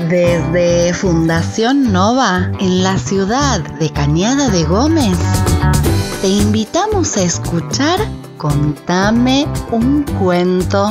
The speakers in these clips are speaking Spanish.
Desde Fundación Nova, en la ciudad de Cañada de Gómez, te invitamos a escuchar Contame un cuento.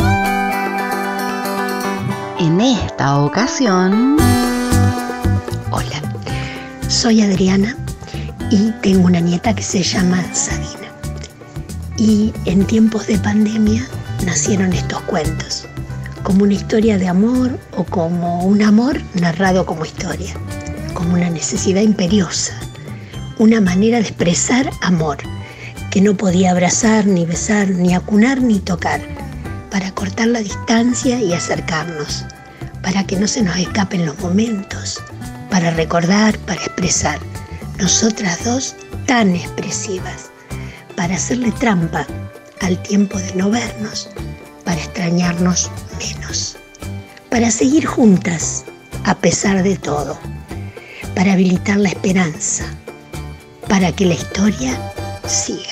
En esta ocasión... Hola, soy Adriana y tengo una nieta que se llama Sabina. Y en tiempos de pandemia nacieron estos cuentos, como una historia de amor o como un amor narrado como historia, como una necesidad imperiosa, una manera de expresar amor que no podía abrazar, ni besar, ni acunar, ni tocar, para cortar la distancia y acercarnos, para que no se nos escapen los momentos, para recordar, para expresar, nosotras dos tan expresivas, para hacerle trampa al tiempo de no vernos, para extrañarnos menos, para seguir juntas a pesar de todo, para habilitar la esperanza, para que la historia siga.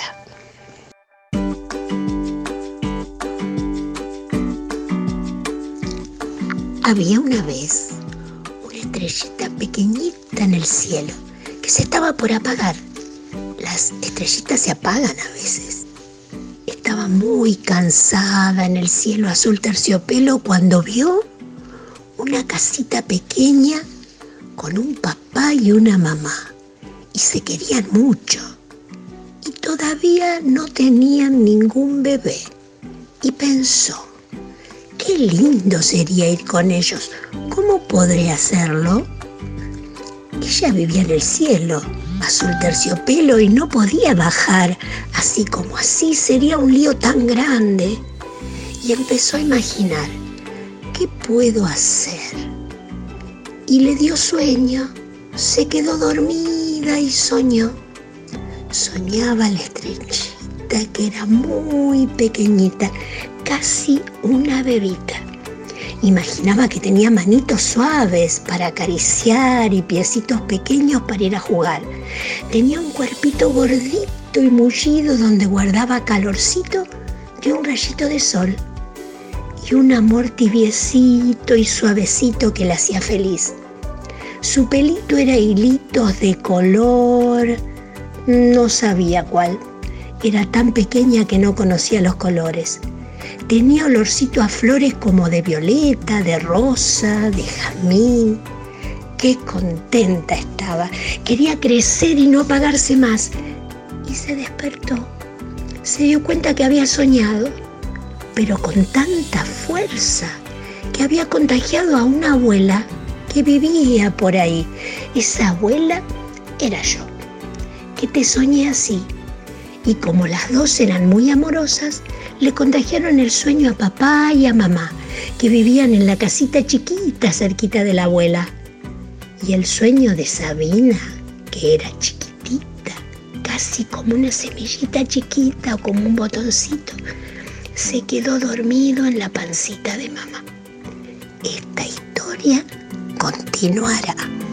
Había una vez una estrellita pequeñita en el cielo que se estaba por apagar. Las estrellitas se apagan a veces. Estaba muy cansada en el cielo azul terciopelo cuando vio una casita pequeña con un papá y una mamá. Y se querían mucho. Y todavía no tenían ningún bebé. Y pensó, qué lindo sería ir con ellos. ¿Cómo podré hacerlo? Ella vivía en el cielo, azul terciopelo, y no podía bajar así como así, sería un lío tan grande. Y empezó a imaginar, ¿qué puedo hacer? Y le dio sueño, se quedó dormida y soñó. Soñaba la estrellita que era muy pequeñita, casi una bebita. Imaginaba que tenía manitos suaves para acariciar y piecitos pequeños para ir a jugar. Tenía un cuerpito gordito y mullido donde guardaba calorcito de un rayito de sol. Y un amor tibiecito y suavecito que la hacía feliz. Su pelito era hilitos de color, no sabía cuál. Era tan pequeña que no conocía los colores. Tenía olorcito a flores como de violeta, de rosa, de jazmín. Qué contenta estaba. Quería crecer y no apagarse más. Y se despertó. Se dio cuenta que había soñado, pero con tanta fuerza que había contagiado a una abuela que vivía por ahí. Esa abuela era yo, que te soñé así. Y como las dos eran muy amorosas, le contagiaron el sueño a papá y a mamá, que vivían en la casita chiquita cerquita de la abuela. Y el sueño de Sabina, que era chiquitita, casi como una semillita chiquita o como un botoncito, se quedó dormido en la pancita de mamá. Esta historia continuará.